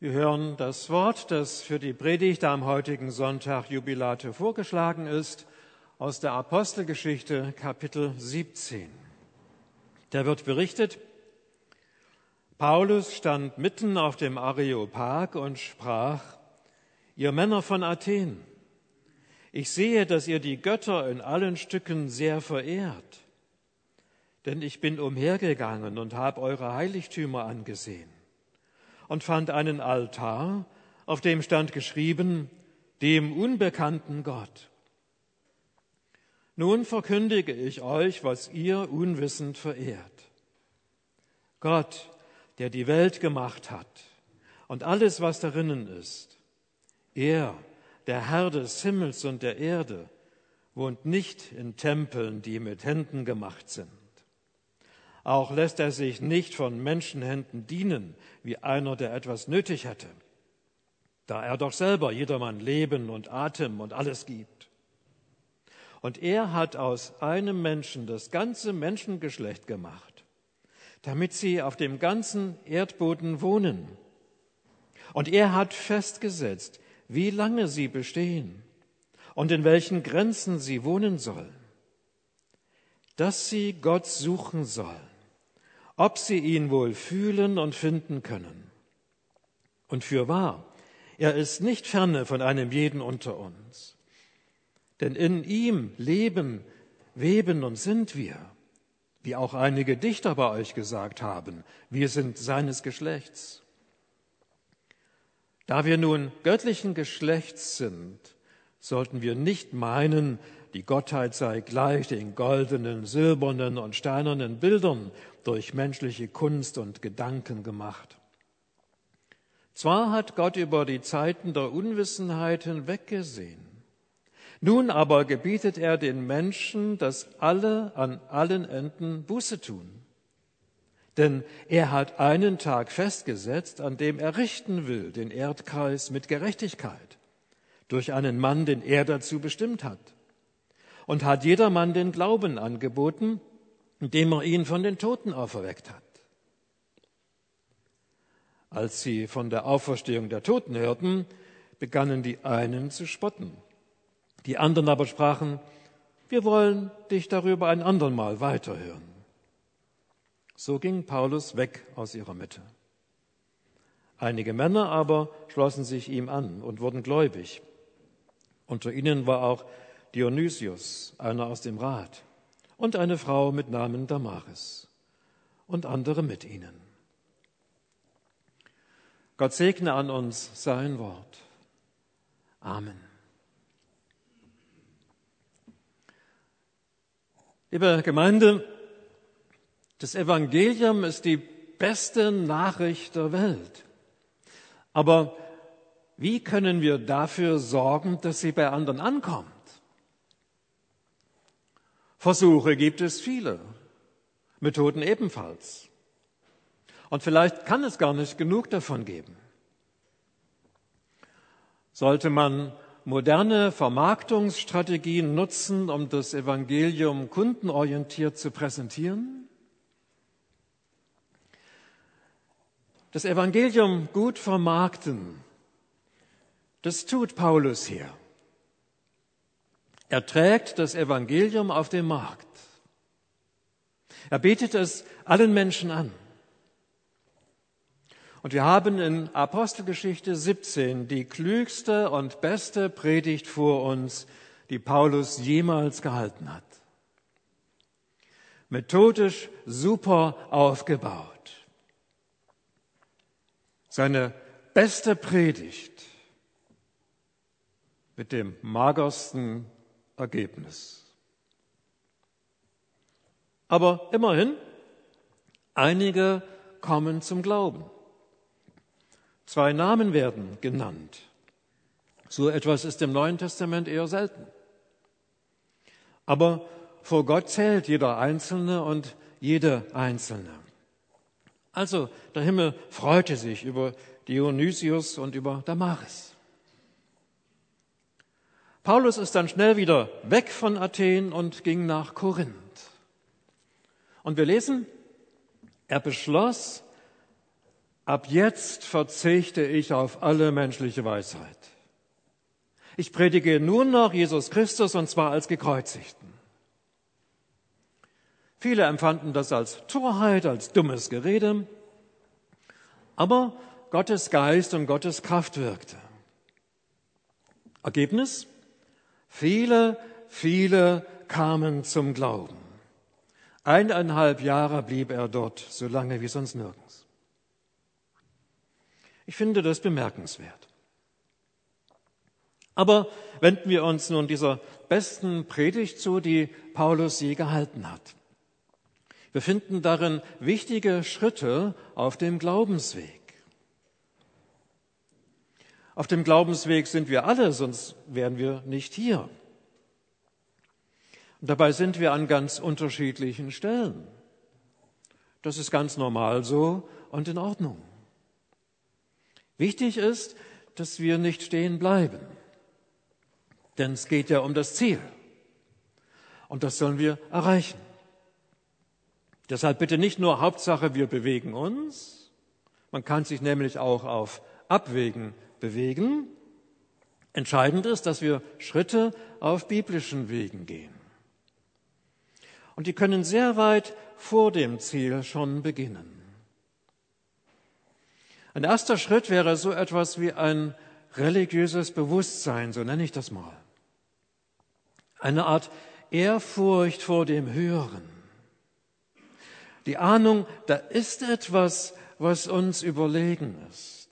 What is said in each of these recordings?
Wir hören das Wort, das für die Predigt am heutigen Sonntag Jubilate vorgeschlagen ist, aus der Apostelgeschichte Kapitel 17. Da wird berichtet: Paulus stand mitten auf dem Areopag und sprach: Ihr Männer von Athen, ich sehe, dass ihr die Götter in allen Stücken sehr verehrt. Denn ich bin umhergegangen und habe eure Heiligtümer angesehen und fand einen Altar, auf dem stand geschrieben: dem unbekannten Gott. Nun verkündige ich euch, was ihr unwissend verehrt. Gott, der die Welt gemacht hat und alles, was darinnen ist, er, der Herr des Himmels und der Erde, wohnt nicht in Tempeln, die mit Händen gemacht sind. Auch lässt er sich nicht von Menschenhänden dienen, wie einer, der etwas nötig hätte, da er doch selber jedermann Leben und Atem und alles gibt. Und er hat aus einem Menschen das ganze Menschengeschlecht gemacht, damit sie auf dem ganzen Erdboden wohnen. Und er hat festgesetzt, wie lange sie bestehen und in welchen Grenzen sie wohnen sollen, dass sie Gott suchen sollen, ob sie ihn wohl fühlen und finden können. Und fürwahr, er ist nicht ferne von einem jeden unter uns. Denn in ihm leben, weben und sind wir, wie auch einige Dichter bei euch gesagt haben, wir sind seines Geschlechts. Da wir nun göttlichen Geschlechts sind, sollten wir nicht meinen, die Gottheit sei gleich den goldenen, silbernen und steinernen Bildern durch menschliche Kunst und Gedanken gemacht. Zwar hat Gott über die Zeiten der Unwissenheit hinweggesehen, nun aber gebietet er den Menschen, dass alle an allen Enden Buße tun. Denn er hat einen Tag festgesetzt, an dem er richten will, den Erdkreis mit Gerechtigkeit, durch einen Mann, den er dazu bestimmt hat. Und hat jedermann den Glauben angeboten, indem er ihn von den Toten auferweckt hat. Als sie von der Auferstehung der Toten hörten, begannen die einen zu spotten. Die anderen aber sprachen: Wir wollen dich darüber ein andermal weiterhören. So ging Paulus weg aus ihrer Mitte. Einige Männer aber schlossen sich ihm an und wurden gläubig. Unter ihnen war auch Dionysius, einer aus dem Rat, und eine Frau mit Namen Damaris und andere mit ihnen. Gott segne an uns sein Wort. Amen. Liebe Gemeinde, das Evangelium ist die beste Nachricht der Welt. Aber wie können wir dafür sorgen, dass sie bei anderen ankommt? Versuche gibt es viele, Methoden ebenfalls. Und vielleicht kann es gar nicht genug davon geben. Sollte man moderne Vermarktungsstrategien nutzen, um das Evangelium kundenorientiert zu präsentieren? Das Evangelium gut vermarkten, das tut Paulus hier. Er trägt das Evangelium auf den Markt. Er bietet es allen Menschen an. Und wir haben in Apostelgeschichte 17 die klügste und beste Predigt vor uns, die Paulus jemals gehalten hat. Methodisch super aufgebaut. Seine beste Predigt mit dem magersten Ergebnis. Aber immerhin, einige kommen zum Glauben. 2 Namen werden genannt. So etwas ist im Neuen Testament eher selten. Aber vor Gott zählt jeder Einzelne und jede Einzelne. Also der Himmel freute sich über Dionysius und über Damaris. Paulus ist dann schnell wieder weg von Athen und ging nach Korinth. Und wir lesen, er beschloss, Ab jetzt verzichte ich auf alle menschliche Weisheit. Ich predige nur noch Jesus Christus, und zwar als Gekreuzigten. Viele empfanden das als Torheit, als dummes Gerede, aber Gottes Geist und Gottes Kraft wirkte. Ergebnis? Viele kamen zum Glauben. 1,5 Jahre blieb er dort, so lange wie sonst nirgends. Ich finde das bemerkenswert. Aber wenden wir uns nun dieser besten Predigt zu, die Paulus je gehalten hat. Wir finden darin wichtige Schritte auf dem Glaubensweg. Auf dem Glaubensweg sind wir alle, sonst wären wir nicht hier. Und dabei sind wir an ganz unterschiedlichen Stellen. Das ist ganz normal so und in Ordnung. Wichtig ist, dass wir nicht stehen bleiben. Denn es geht ja um das Ziel. Und das sollen wir erreichen. Deshalb bitte nicht nur Hauptsache, wir bewegen uns. Man kann sich nämlich auch auf Abwägen bewegen. Entscheidend ist, dass wir Schritte auf biblischen Wegen gehen. Und die können sehr weit vor dem Ziel schon beginnen. Ein erster Schritt wäre so etwas wie ein religiöses Bewusstsein, so nenne ich das mal. Eine Art Ehrfurcht vor dem Höheren. Die Ahnung, da ist etwas, was uns überlegen ist.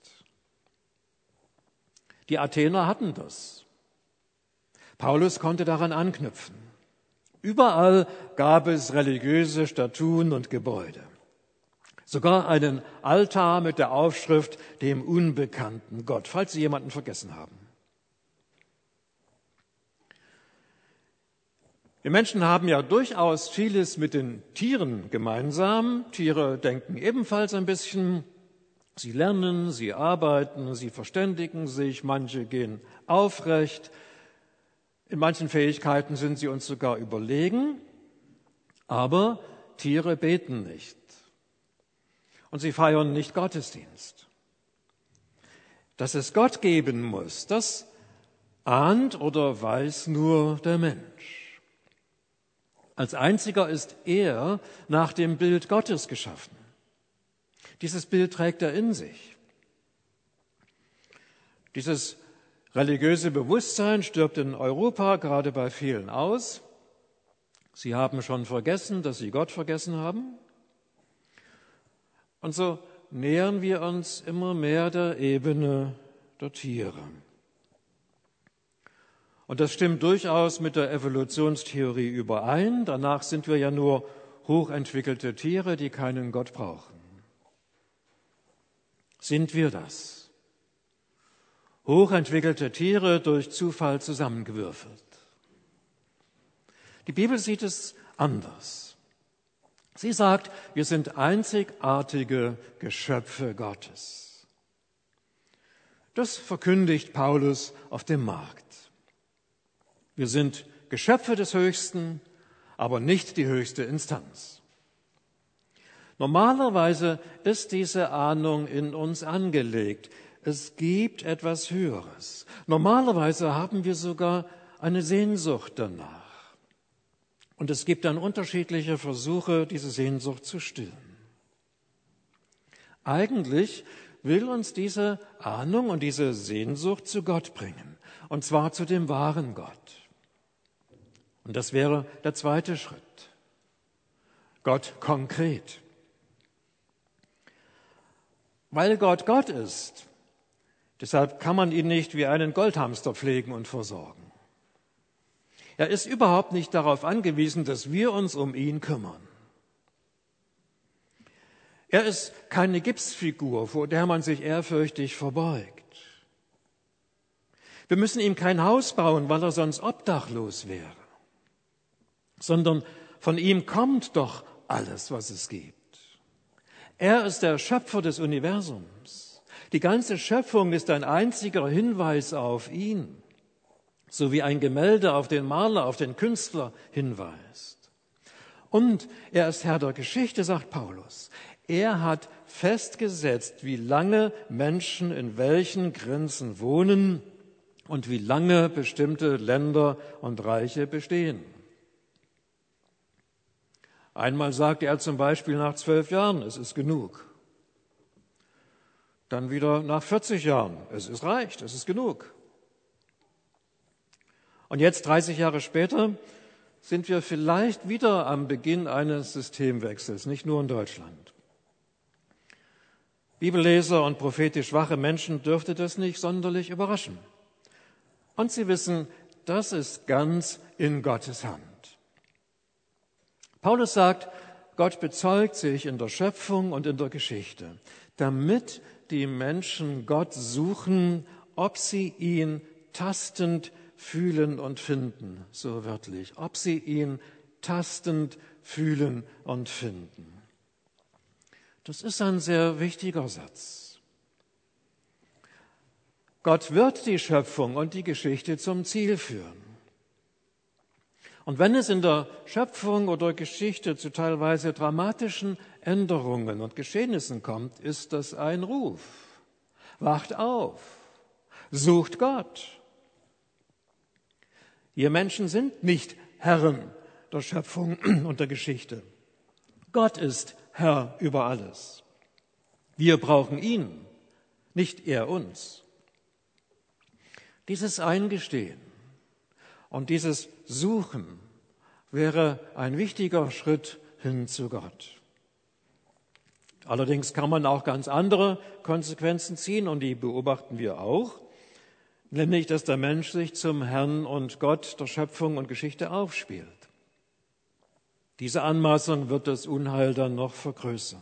Die Athener hatten das. Paulus konnte daran anknüpfen. Überall gab es religiöse Statuen und Gebäude. Sogar einen Altar mit der Aufschrift dem unbekannten Gott, falls Sie jemanden vergessen haben. Wir Menschen haben ja durchaus vieles mit den Tieren gemeinsam. Tiere denken ebenfalls ein bisschen. Sie lernen, sie arbeiten, sie verständigen sich, manche gehen aufrecht. In manchen Fähigkeiten sind sie uns sogar überlegen. Aber Tiere beten nicht. Und sie feiern nicht Gottesdienst. Dass es Gott geben muss, das ahnt oder weiß nur der Mensch. Als einziger ist er nach dem Bild Gottes geschaffen. Dieses Bild trägt er in sich. Dieses religiöse Bewusstsein stirbt in Europa gerade bei vielen aus. Sie haben schon vergessen, dass sie Gott vergessen haben. Und so nähern wir uns immer mehr der Ebene der Tiere. Und das stimmt durchaus mit der Evolutionstheorie überein. Danach sind wir ja nur hochentwickelte Tiere, die keinen Gott brauchen. Sind wir das? Hochentwickelte Tiere durch Zufall zusammengewürfelt. Die Bibel sieht es anders. Sie sagt, wir sind einzigartige Geschöpfe Gottes. Das verkündigt Paulus auf dem Markt. Wir sind Geschöpfe des Höchsten, aber nicht die höchste Instanz. Normalerweise ist diese Ahnung in uns angelegt. Es gibt etwas Höheres. Normalerweise haben wir sogar eine Sehnsucht danach. Und es gibt dann unterschiedliche Versuche, diese Sehnsucht zu stillen. Eigentlich will uns diese Ahnung und diese Sehnsucht zu Gott bringen. Und zwar zu dem wahren Gott. Und das wäre der zweite Schritt. Gott konkret. Weil Gott Gott ist, deshalb kann man ihn nicht wie einen Goldhamster pflegen und versorgen. Er ist überhaupt nicht darauf angewiesen, dass wir uns um ihn kümmern. Er ist keine Gipsfigur, vor der man sich ehrfürchtig verbeugt. Wir müssen ihm kein Haus bauen, weil er sonst obdachlos wäre, sondern von ihm kommt doch alles, was es gibt. Er ist der Schöpfer des Universums. Die ganze Schöpfung ist ein einziger Hinweis auf ihn, so wie ein Gemälde auf den Maler, auf den Künstler hinweist. Und er ist Herr der Geschichte, sagt Paulus. Er hat festgesetzt, wie lange Menschen in welchen Grenzen wohnen und wie lange bestimmte Länder und Reiche bestehen. Einmal sagte er zum Beispiel nach 12 Jahren, es ist genug. Dann wieder nach 40 Jahren, es reicht, es ist genug. Und jetzt, 30 Jahre später, sind wir vielleicht wieder am Beginn eines Systemwechsels, nicht nur in Deutschland. Bibelleser und prophetisch wache Menschen dürfte das nicht sonderlich überraschen. Und sie wissen, das ist ganz in Gottes Hand. Paulus sagt, Gott bezeugt sich in der Schöpfung und in der Geschichte, damit die Menschen Gott suchen, ob sie ihn tastend fühlen und finden, so wörtlich, ob sie ihn tastend fühlen und finden. Das ist ein sehr wichtiger Satz. Gott wird die Schöpfung und die Geschichte zum Ziel führen. Und wenn es in der Schöpfung oder Geschichte zu teilweise dramatischen Änderungen und Geschehnissen kommt, ist das ein Ruf. Wacht auf, sucht Gott. Wir Menschen sind nicht Herren der Schöpfung und der Geschichte. Gott ist Herr über alles. Wir brauchen ihn, nicht er uns. Dieses Eingestehen und dieses Suchen wäre ein wichtiger Schritt hin zu Gott. Allerdings kann man auch ganz andere Konsequenzen ziehen und die beobachten wir auch, nämlich dass der Mensch sich zum Herrn und Gott der Schöpfung und Geschichte aufspielt. Diese Anmaßung wird das Unheil dann noch vergrößern.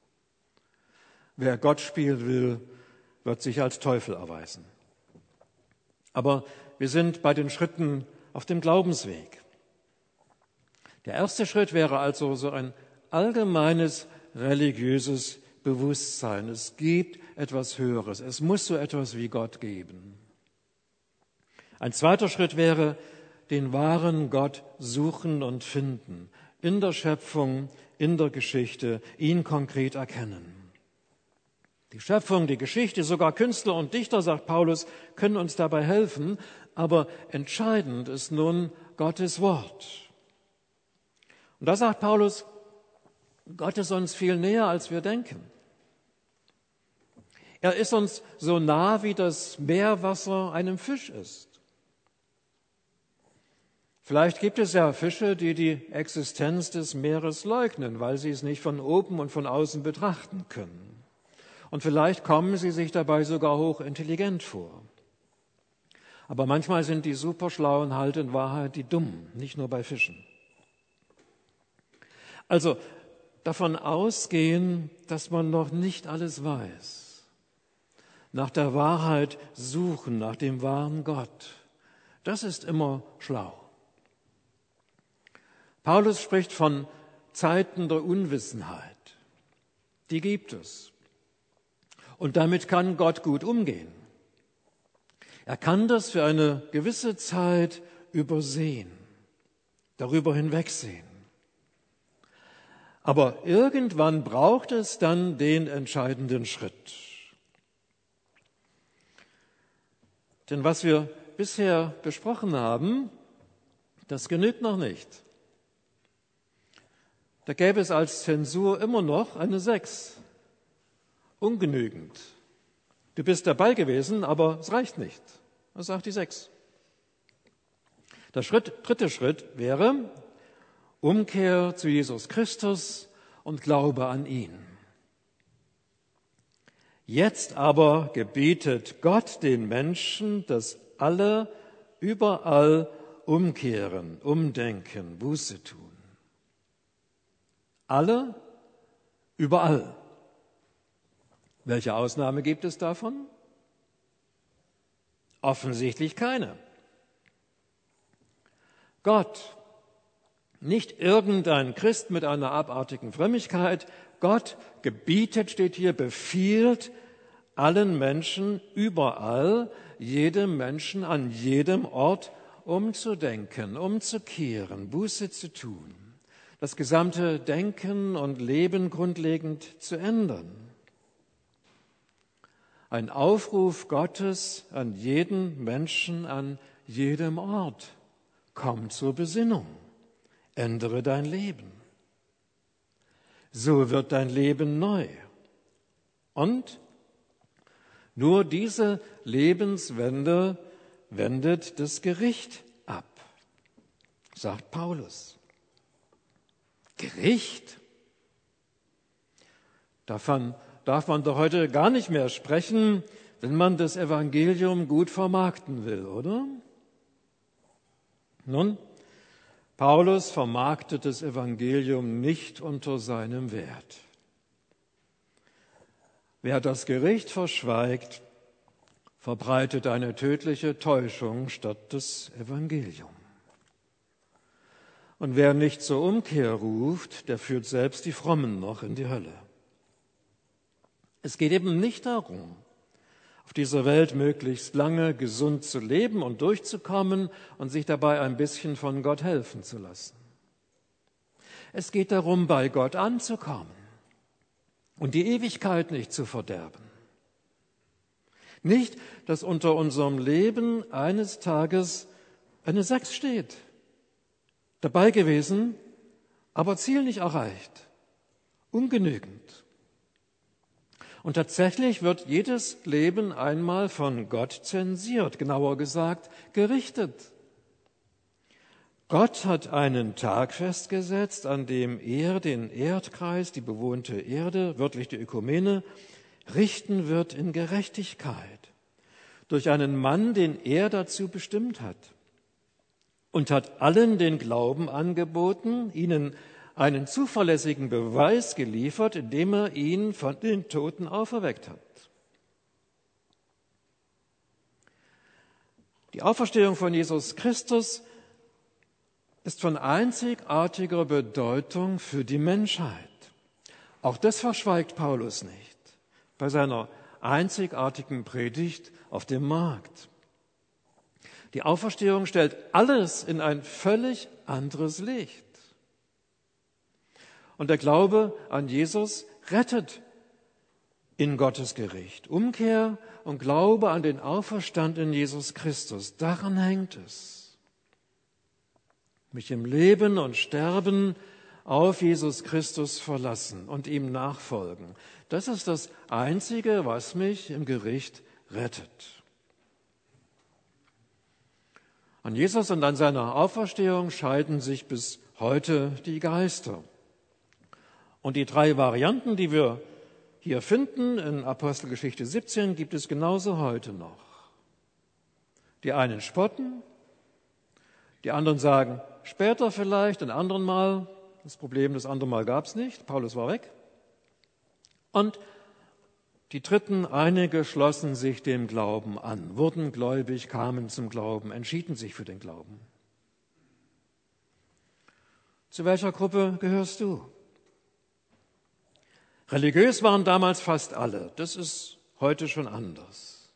Wer Gott spielen will, wird sich als Teufel erweisen. Aber wir sind bei den Schritten auf dem Glaubensweg. Der erste Schritt wäre also so ein allgemeines religiöses Bewusstsein. Es gibt etwas Höheres. Es muss so etwas wie Gott geben. Ein zweiter Schritt wäre, den wahren Gott suchen und finden. In der Schöpfung, in der Geschichte, ihn konkret erkennen. Die Schöpfung, die Geschichte, sogar Künstler und Dichter, sagt Paulus, können uns dabei helfen, aber entscheidend ist nun Gottes Wort. Und da sagt Paulus, Gott ist uns viel näher, als wir denken. Er ist uns so nah, wie das Meerwasser einem Fisch ist. Vielleicht gibt es ja Fische, die die Existenz des Meeres leugnen, weil sie es nicht von oben und von außen betrachten können. Und vielleicht kommen sie sich dabei sogar hochintelligent vor. Aber manchmal sind die Superschlauen halt in Wahrheit die Dummen, nicht nur bei Fischen. Also davon ausgehen, dass man noch nicht alles weiß. Nach der Wahrheit suchen, nach dem wahren Gott. Das ist immer schlau. Paulus spricht von Zeiten der Unwissenheit. Die gibt es. Und damit kann Gott gut umgehen. Er kann das für eine gewisse Zeit übersehen, darüber hinwegsehen. Aber irgendwann braucht es dann den entscheidenden Schritt. Denn was wir bisher besprochen haben, das genügt noch nicht. Da gäbe es als Zensur immer noch eine 6. Ungenügend. Du bist dabei gewesen, aber es reicht nicht. Das sagt die 6. Der dritte Schritt wäre Umkehr zu Jesus Christus und Glaube an ihn. Jetzt aber gebietet Gott den Menschen, dass alle überall umkehren, umdenken, Buße tun. Alle, überall. Welche Ausnahme gibt es davon? Offensichtlich keine. Gott, nicht irgendein Christ mit einer abartigen Frömmigkeit, Gott gebietet, steht hier, befiehlt allen Menschen überall, jedem Menschen an jedem Ort umzudenken, umzukehren, Buße zu tun. das gesamte Denken und Leben grundlegend zu ändern. Ein Aufruf Gottes an jeden Menschen, an jedem Ort. Komm zur Besinnung, ändere dein Leben. So wird dein Leben neu. Und nur diese Lebenswende wendet das Gericht ab, sagt Paulus. Gericht? Davon darf man doch heute gar nicht mehr sprechen, wenn man das Evangelium gut vermarkten will, oder? Nun, Paulus vermarktet das Evangelium nicht unter seinem Wert. Wer das Gericht verschweigt, verbreitet eine tödliche Täuschung statt das Evangelium. Und wer nicht zur Umkehr ruft, der führt selbst die Frommen noch in die Hölle. Es geht eben nicht darum, auf dieser Welt möglichst lange gesund zu leben und durchzukommen und sich dabei ein bisschen von Gott helfen zu lassen. Es geht darum, bei Gott anzukommen und die Ewigkeit nicht zu verderben. Nicht, dass unter unserem Leben eines Tages eine 6 steht. Dabei gewesen, aber Ziel nicht erreicht. Ungenügend. Und tatsächlich wird jedes Leben einmal von Gott zensiert, genauer gesagt gerichtet. Gott hat einen Tag festgesetzt, an dem er den Erdkreis, die bewohnte Erde, wörtlich die Ökumene, richten wird in Gerechtigkeit durch einen Mann, den er dazu bestimmt hat, und hat allen den Glauben angeboten, ihnen einen zuverlässigen Beweis geliefert, indem er ihn von den Toten auferweckt hat. Die Auferstehung von Jesus Christus ist von einzigartiger Bedeutung für die Menschheit. Auch das verschweigt Paulus nicht bei seiner einzigartigen Predigt auf dem Markt. Die Auferstehung stellt alles in ein völlig anderes Licht. Und der Glaube an Jesus rettet in Gottes Gericht. Umkehr und Glaube an den auferstandenen Jesus Christus, daran hängt es. Mich im Leben und Sterben auf Jesus Christus verlassen und ihm nachfolgen. Das ist das Einzige, was mich im Gericht rettet. An Jesus und an seiner Auferstehung scheiden sich bis heute die Geister. Und die 3 Varianten, die wir hier finden in Apostelgeschichte 17, gibt es genauso heute noch. Die einen spotten, die anderen sagen, später vielleicht, ein anderen Mal. Das Problem, das andere Mal gab es nicht, Paulus war weg. Und die Dritten, einige schlossen sich dem Glauben an, wurden gläubig, kamen zum Glauben, entschieden sich für den Glauben. Zu welcher Gruppe gehörst du? Religiös waren damals fast alle. Das ist heute schon anders.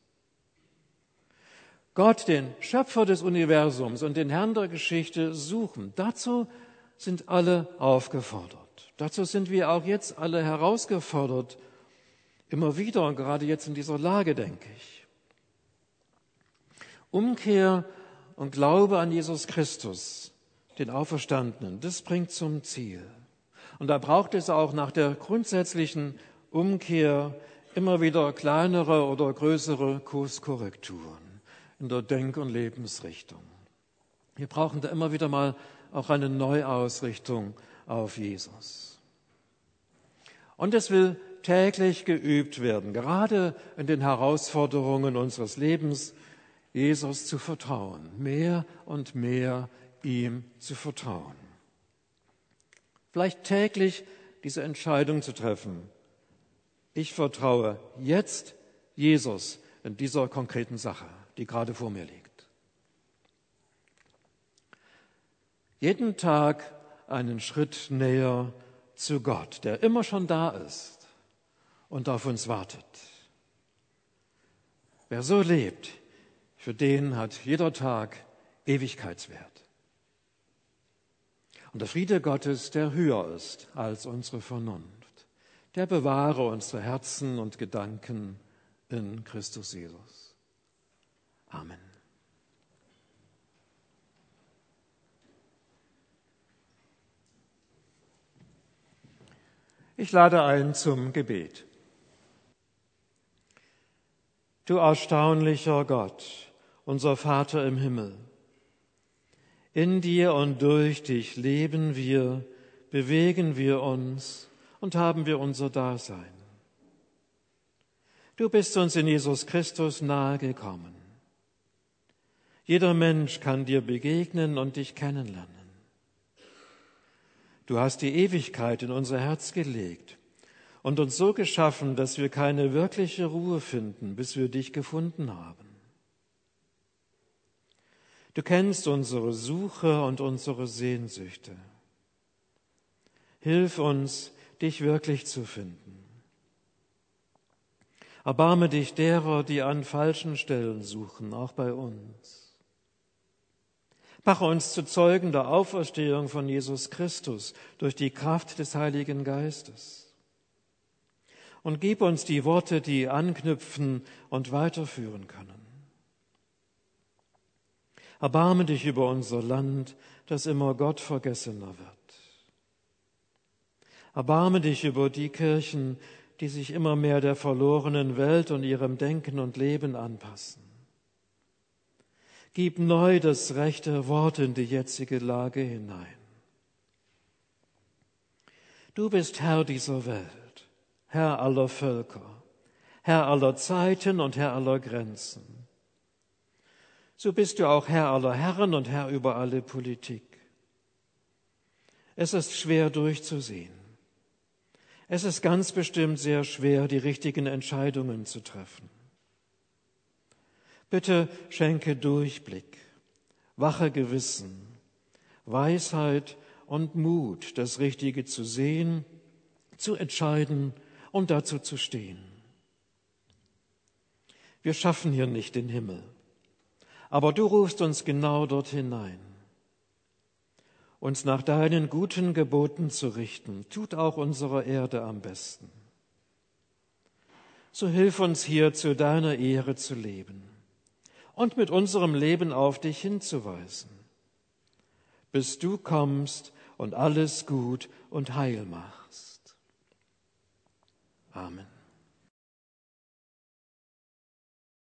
Gott, den Schöpfer des Universums und den Herrn der Geschichte suchen. Dazu sind alle aufgefordert. Dazu sind wir auch jetzt alle herausgefordert. Immer wieder und gerade jetzt in dieser Lage, denke ich. Umkehr und Glaube an Jesus Christus, den Auferstandenen, das bringt zum Ziel. Und da braucht es auch nach der grundsätzlichen Umkehr immer wieder kleinere oder größere Kurskorrekturen in der Denk- und Lebensrichtung. Wir brauchen da immer wieder mal auch eine Neuausrichtung auf Jesus. Und es will täglich geübt werden, gerade in den Herausforderungen unseres Lebens, Jesus zu vertrauen, mehr und mehr ihm zu vertrauen. Vielleicht täglich diese Entscheidung zu treffen. Ich vertraue jetzt Jesus in dieser konkreten Sache, die gerade vor mir liegt. Jeden Tag einen Schritt näher zu Gott, der immer schon da ist und auf uns wartet. Wer so lebt, für den hat jeder Tag Ewigkeitswert. Und der Friede Gottes, der höher ist als unsere Vernunft, der bewahre unsere Herzen und Gedanken in Christus Jesus. Amen. Ich lade ein zum Gebet. Du erstaunlicher Gott, unser Vater im Himmel, in dir und durch dich leben wir, bewegen wir uns und haben wir unser Dasein. Du bist uns in Jesus Christus nahe gekommen. Jeder Mensch kann dir begegnen und dich kennenlernen. Du hast die Ewigkeit in unser Herz gelegt und uns so geschaffen, dass wir keine wirkliche Ruhe finden, bis wir dich gefunden haben. Du kennst unsere Suche und unsere Sehnsüchte. Hilf uns, dich wirklich zu finden. Erbarme dich derer, die an falschen Stellen suchen, auch bei uns. Mache uns zu Zeugen der Auferstehung von Jesus Christus durch die Kraft des Heiligen Geistes. Und gib uns die Worte, die anknüpfen und weiterführen können. Erbarme dich über unser Land, das immer gottvergessener wird. Erbarme dich über die Kirchen, die sich immer mehr der verlorenen Welt und ihrem Denken und Leben anpassen. Gib neu das rechte Wort in die jetzige Lage hinein. Du bist Herr dieser Welt, Herr aller Völker, Herr aller Zeiten und Herr aller Grenzen. So bist du auch Herr aller Herren und Herr über alle Politik. Es ist schwer durchzusehen. Es ist ganz bestimmt sehr schwer, die richtigen Entscheidungen zu treffen. Bitte schenke Durchblick, wache Gewissen, Weisheit und Mut, das Richtige zu sehen, zu entscheiden und dazu zu stehen. Wir schaffen hier nicht den Himmel, aber du rufst uns genau dort hinein. Uns nach deinen guten Geboten zu richten, tut auch unserer Erde am besten. So hilf uns hier zu deiner Ehre zu leben und mit unserem Leben auf dich hinzuweisen, bis du kommst und alles gut und heil machst. Amen.